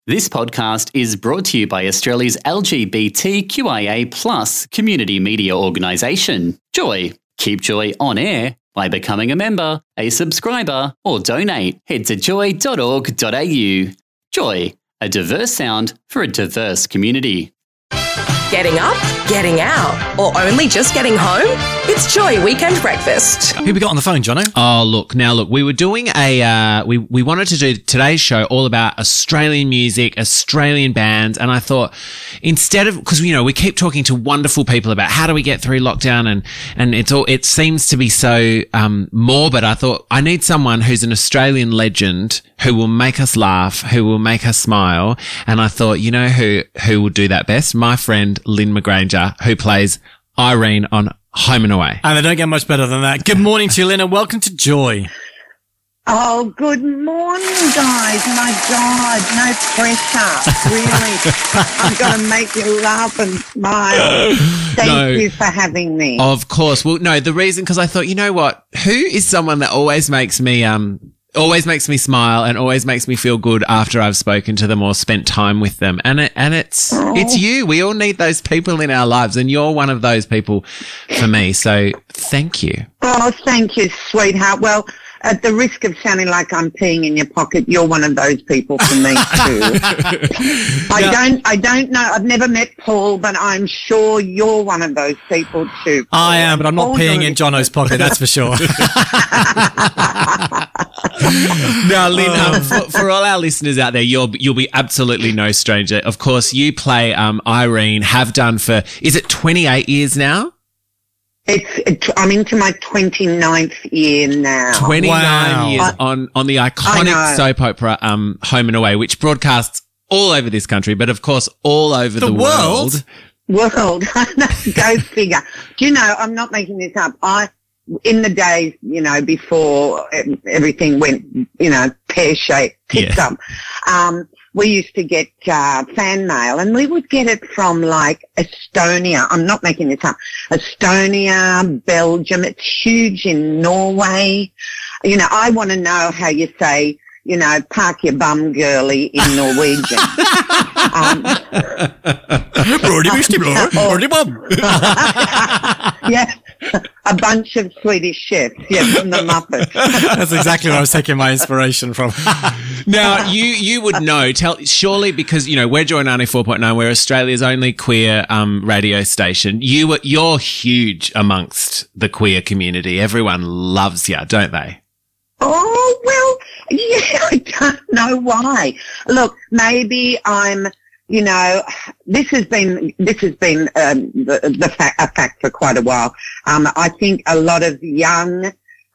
This podcast is brought to you by Australia's LGBTQIA+ community media organisation, Joy. Keep Joy on air by becoming a member, a subscriber, or donate. Head to joy.org.au. Joy, a diverse sound for a diverse community. Getting up, getting out, or only just getting home? It's Joy Weekend Breakfast. Who we got on the phone, Jono? Oh, look, we were doing we wanted to do today's show all about Australian music, Australian bands, and I thought instead of, because, you know, we keep talking to wonderful people about how do we get through lockdown and it seems to be so morbid. I thought I need someone who's an Australian legend who will make us laugh, who will make us smile, and I thought, you know who will do that best? My friend Lynn McGranger, who plays Irene on Home and Away. And they don't get much better than that. Good morning to you, Lynn, and welcome to Joy. Oh, good morning, guys. My God, no pressure. Really. I'm going to make you laugh and smile. Thank you for having me. Of course. Well, no, the reason, because I thought, you know what? Who is someone that always makes me smile and always makes me feel good after I've spoken to them or spent time with them. And it's you. We all need those people in our lives, and you're one of those people for me. So thank you. Oh, thank you, sweetheart. Well, at the risk of sounding like I'm peeing in your pocket, you're one of those people for me too. I don't know. I've never met Paul, but I'm sure you're one of those people too, Paul. I am, but I'm not peeing in Jono's pocket, that's for sure. Now, Lynn, for all our listeners out there, you'll be absolutely no stranger. Of course, you play Irene, have done for, is it 28 years now? I'm into my 29th year now. 29 years on the iconic soap opera Home and Away, which broadcasts all over this country, but of course all over the world. Go figure. Do you know, I'm not making this up. In the days, you know, before everything went, you know, pear-shaped, tits up, we used to get fan mail, and we would get it from, like, Estonia. I'm not making this up. Estonia, Belgium. It's huge in Norway. You know, I want to know how you say, you know, park your bum, girly, in Norwegian. Yeah, a bunch of Swedish chefs, from the Muppets. That's exactly where I was taking my inspiration from. Now, you would know, surely, because, you know, we're Joy 94.9, we're Australia's only queer radio station. You're huge amongst the queer community. Everyone loves you, don't they? Oh, well, yeah, I don't know why. Look, maybe I'm, you know, this has been a fact for quite a while. I think a lot of young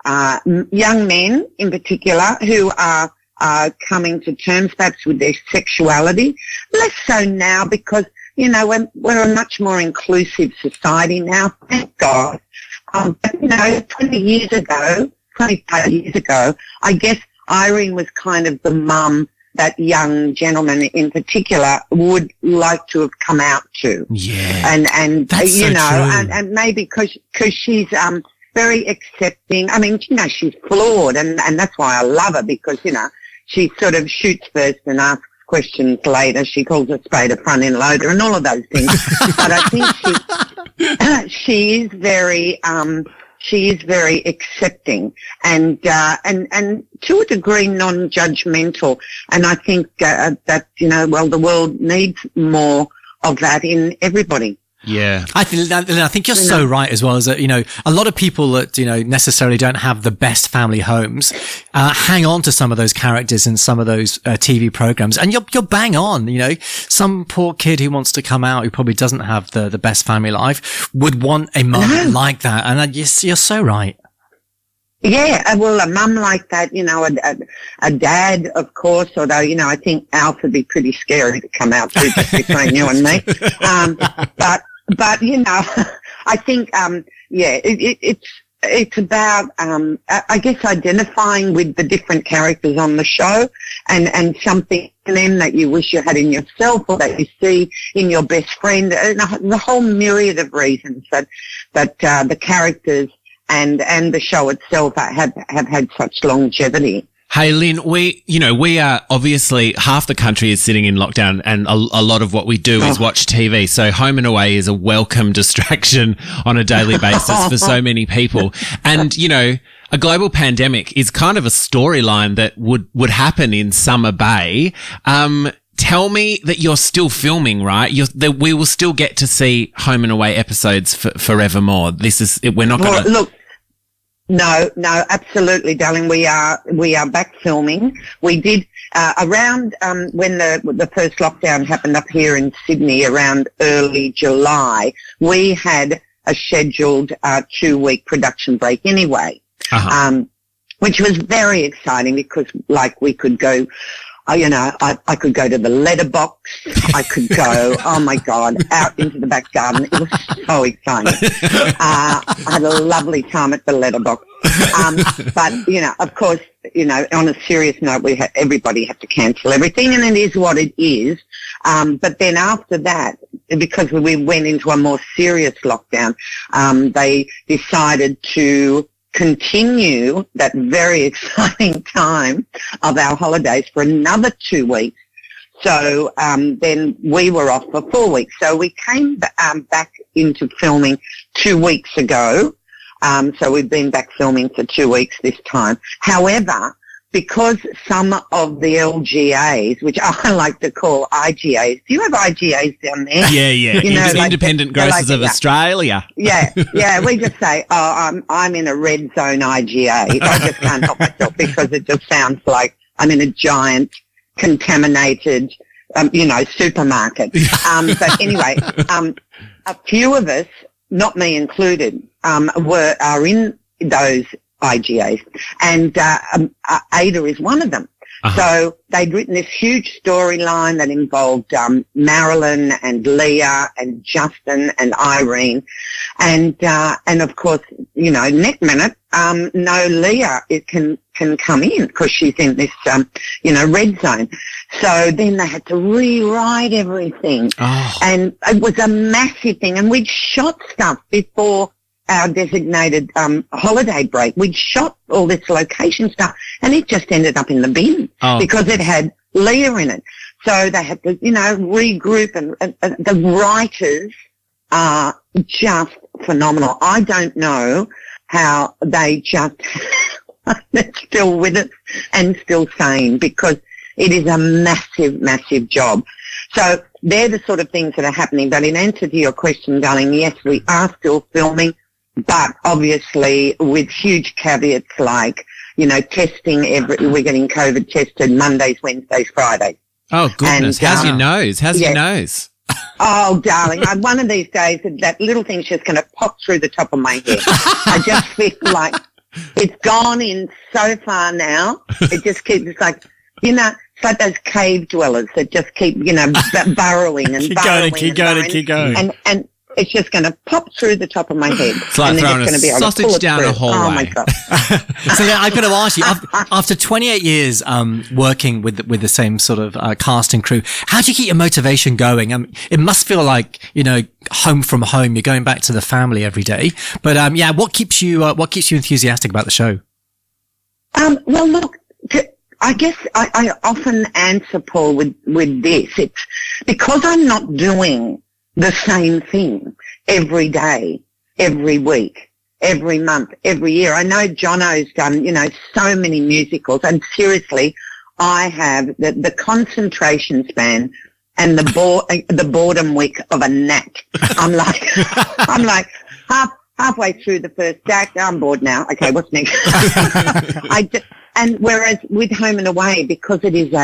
men in particular who are coming to terms perhaps with their sexuality, less so now because, you know, we're a much more inclusive society now, thank God. But, you know, 25 years ago, I guess Irene was kind of the mum that young gentleman in particular would like to have come out to. Yeah. And that's you so know, true. and maybe because she's very accepting. I mean, you know, she's flawed, and that's why I love her, because, you know, she sort of shoots first and asks questions later. She calls a spade a front end loader and all of those things. But I think she is very accepting and to a degree non-judgmental. And I think that, you know, well, the world needs more of that in everybody. Yeah. I think you're so right as well, as that, you know, a lot of people that, you know, necessarily don't have the best family homes, hang on to some of those characters in some of those TV programs. And you're bang on, you know, some poor kid who wants to come out, who probably doesn't have the best family life, would want a mum like that. And you're so right. Yeah, well, a mum like that, you know, a dad, of course, although, you know, I think Alf would be pretty scary to come out to, just between you and me. But, you know, I think, it's about, I guess, identifying with the different characters on the show and something in them that you wish you had in yourself or that you see in your best friend, and the whole myriad of reasons that the characters and the show itself have had such longevity. Hey, Lynn, we are obviously half the country is sitting in lockdown and a lot of what we do is watch TV. So home and away is a welcome distraction on a daily basis for so many people. And, a global pandemic is kind of a storyline that would happen in Summer Bay. Tell me that you're still filming, right? That we will still get to see home and away episodes forevermore. We're not going to... Look, no, absolutely, darling. We are back filming. We did, around, when the first lockdown happened up here in Sydney around early July, we had a scheduled, 2-week production break anyway. Which was very exciting because we could go, I could go to the letterbox. I could go, oh my God, out into the back garden. It was so exciting. I had a lovely time at the letterbox. But, of course, on a serious note, everybody had to cancel everything, and it is what it is. But then after that, because we went into a more serious lockdown, they decided to continue that very exciting time of our holidays for another 2 weeks. So then we were off for 4 weeks. So we came back into filming 2 weeks ago. So we've been back filming for 2 weeks this time. However, because some of the LGAs, which I like to call IGAs, do you have IGAs down there? Yeah. Independent Grocers of Australia. Yeah. We just say, I'm in a red zone IGA. I just can't help myself because it just sounds like I'm in a giant contaminated, supermarket. But anyway, a few of us, not me included, are in those IGAs, and Ada is one of them. So they'd written this huge storyline that involved Marilyn and Leah and Justin and Irene, and of course, next minute, no, Leah can come in because she's in this red zone. So then they had to rewrite everything, and it was a massive thing. And we'd shot stuff before our designated holiday break. We'd shot all this location stuff, and it just ended up in the bin because it had Leah in it. So they had to, regroup, and the writers are just phenomenal. I don't know how they just they're still with us and still sane, because it is a massive, massive job. So they're the sort of things that are happening. But in answer to your question, darling, yes, we are still filming, but obviously with huge caveats like, testing we're getting COVID tested Mondays, Wednesdays, Fridays. Oh, goodness. And, how's your nose? How's your nose? Oh, darling, one of these days that little thing's just going to pop through the top of my head. I just feel like it's gone in so far now. It just keeps, it's like those cave dwellers that just keep, burrowing and keep going. And it's just going to pop through the top of my head. It's like throwing a sausage down a hallway. Oh, my God. So I've got to ask you, after 28 years working with the same sort of cast and crew, how do you keep your motivation going? It must feel like, home from home, you're going back to the family every day. But what keeps you enthusiastic about the show? Well, look, I guess I often answer, Paul, with this. It's because I'm not doing the same thing every day, every week, every month, every year. I know Jono's done, so many musicals, and seriously, I have the concentration span and the boredom wick of a gnat. I'm like halfway through the first act, I'm bored now. Okay, what's next? And whereas with Home and Away, because it is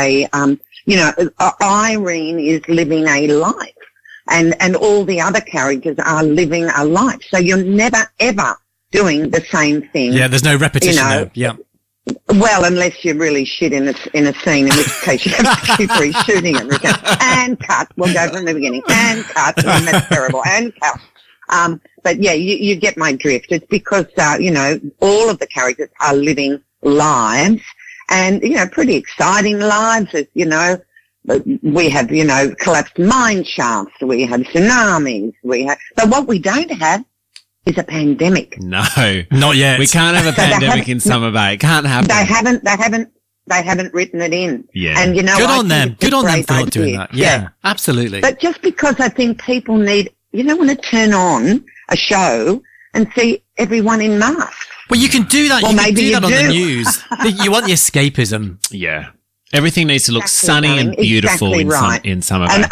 Irene is living a life. And all the other characters are living a life. So you're never, ever doing the same thing. Yeah, there's no repetition there. Yeah. Well, unless you're really shit in a scene, in which case you have to keep reshooting it. And cut. We'll go from the beginning. And cut. And that's terrible. And cut. But yeah, you get my drift. It's because, all of the characters are living lives, and, pretty exciting lives, as, we have, collapsed mine shafts, we have tsunamis, but what we don't have is a pandemic. No, not yet. We can't have a pandemic in Summer Bay. It can't happen. They haven't they haven't written it in. Yeah. And, you know, Good I on think them. it's a Good on them great for not doing idea. that. Yeah, absolutely. But just because I think people need, you don't want to turn on a show and see everyone in masks. Well, you can do that. Well, you can maybe do you that on the do. news. You want the escapism. Yeah. Everything needs to look Exactly, sunny and darling. beautiful Exactly in right. in summer. And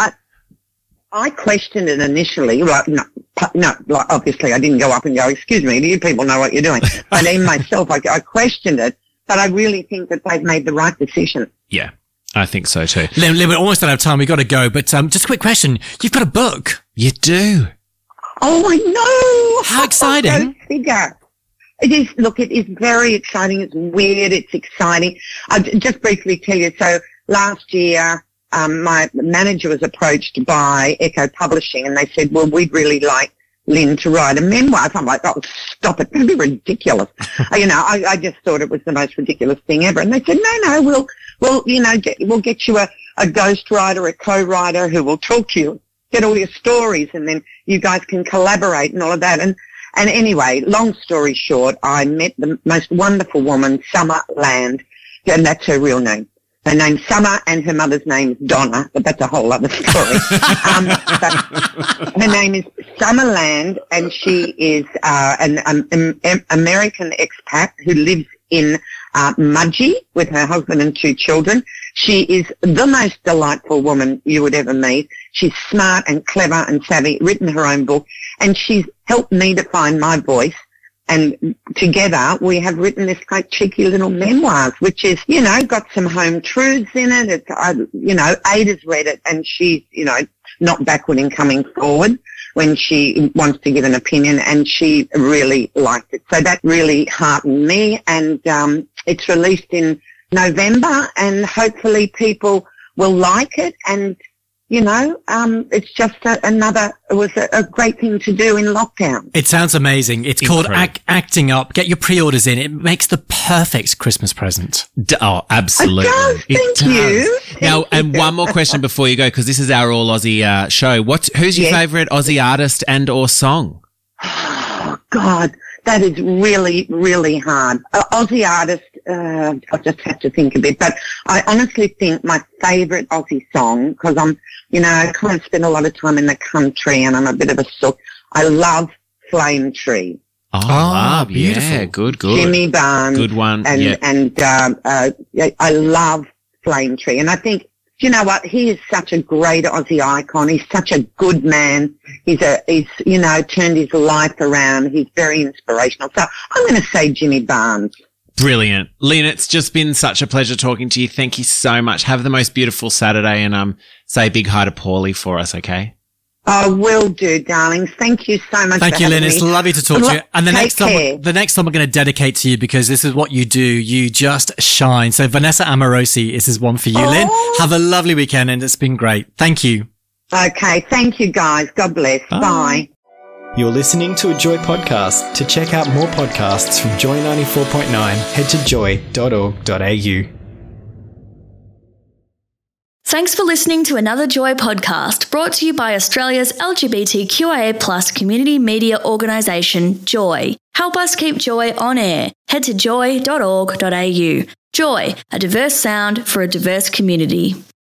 I questioned it initially. Right? No, like obviously I didn't go up and go, excuse me, do you people know what you're doing? But even myself, I questioned it. But I really think that they've made the right decision. Yeah, I think so too. Lynn, we're almost out of time. We've got to go. But just a quick question. You've got a book. You do. Oh, I know. How exciting. Go figure. It is, look, it is very exciting. It's weird. It's exciting. I'll just briefly tell you. So last year, my manager was approached by Echo Publishing and they said, well, we'd really like Lynn to write a memoir. So I'm like, oh, stop it. It's going to be ridiculous. You know, I just thought it was the most ridiculous thing ever. And they said, no, we'll get you a ghostwriter, a co-writer who will talk to you, get all your stories, and then you guys can collaborate and all of that. And anyway, long story short, I met the most wonderful woman, Summer Land, and that's her real name. Her name's Summer and her mother's name is Donna, but that's a whole other story. But her name is Summer Land, and she is an American expat who lives in Mudgee with her husband and 2 children. She is the most delightful woman you would ever meet. She's smart and clever and savvy, written her own book, and she's helped me to find my voice. And together we have written this great cheeky little memoirs, which is, you know, got some home truths in it. It's, Ada's read it and she's, not backward in coming forward when she wants to give an opinion, and she really liked it. So that really heartened me, and it's released in November, and hopefully people will like it. And it's just it was a great thing to do in lockdown. It sounds amazing. It's called Acting Up. Get your pre-orders in. It makes the perfect Christmas present. Oh, absolutely. It does. Thank you. Now, and one more question before you go, because this is our All Aussie show. Who's your favourite Aussie artist and or song? Oh, God, that is really, really hard. Aussie artist, I'll just have to think a bit. But I honestly think my favourite Aussie song, because I kind of spend a lot of time in the country and I'm a bit of a sook. I love Flame Tree. Oh, beautiful. Yeah, good. Jimmy Barnes. Good one. And I love Flame Tree. And I think, you know what? He is such a great Aussie icon. He's such a good man. He's turned his life around. He's very inspirational. So I'm going to say Jimmy Barnes. Brilliant. Lynn, it's just been such a pleasure talking to you. Thank you so much. Have the most beautiful Saturday, and say a big hi to Paulie for us, okay? Oh, will do, darlings. Thank you so much. Thank you, Lynn. It's lovely to talk to you. And the next song we're going to dedicate to you, because this is what you do. You just shine. So Vanessa Amorosi, this is one for you, Lynn. Have a lovely weekend, and it's been great. Thank you. Okay. Thank you, guys. God bless. Bye. You're listening to a Joy podcast. To check out more podcasts from Joy 94.9, head to joy.org.au. Thanks for listening to another Joy podcast brought to you by Australia's LGBTQIA+ community media organisation, Joy. Help us keep Joy on air. Head to joy.org.au. Joy, a diverse sound for a diverse community.